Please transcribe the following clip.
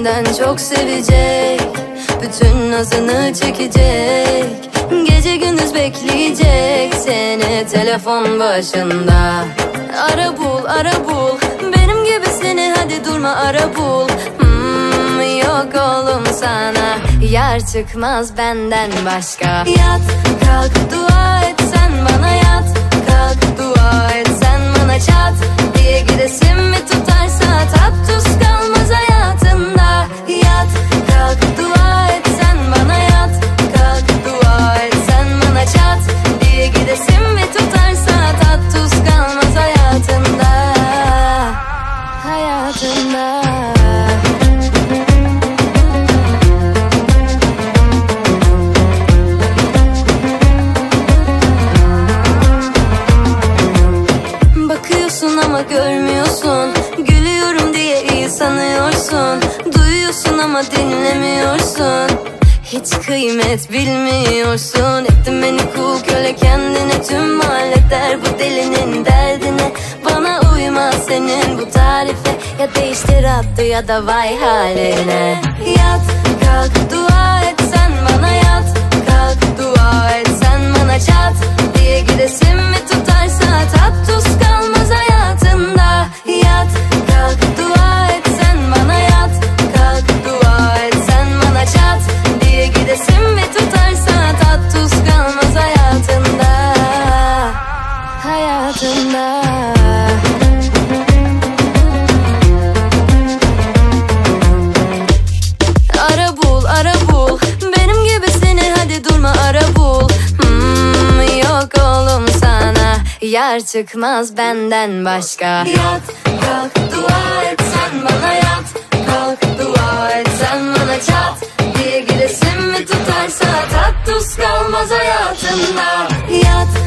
senden çok sevecek, bütün nazını çekecek, gece gündüz bekleyecek seni telefon başında. Ara bul, ara bul, benim gibisini, hadi durma ara bul. Yok oğlum sana yar çıkmaz benden başka. Yat kalk dua et sen bana, yat kalk dua et sen bana, çat diye gidesim mi tutarsa tat tuz kalmaz hayatında. Yat kalk dua et sen bana, yat kalk dua et sen bana, çat diye gidesim mi tutarsa tat tuz kalmaz hayatında. Hayatında. Ama görmüyorsun, gülüyorum diye iyi sanıyorsun, duyuyorsun ama dinlemiyorsun, hiç kıymet bilmiyorsun. Ettin beni kul köle kendine, tüm mahalle der bu delinin derdine. Bana uymaz senin bu tarife, ya değiştir hattı ya da vay haline. Yat kalk dua et sen bana, yat kalk dua et sen bana, çat diye gidesim mi tutarsa tat tuz kalmaz hayatında. Yat kalk dua et sen bana, yat kalk dua et sen bana, çat diye gidesim mi tutarsa tat tuz kalmaz hayatında. Hayatında. Ara bul, ara bul, benim gibisini, hadi durma ara bul. Yok oğlum sana yar çıkmaz benden başka. Yat kalk dua et sen bana, yat kalk dua et sen bana, çat diye gidesim mi tutarsa tat tuz kalmaz hayatında. Yat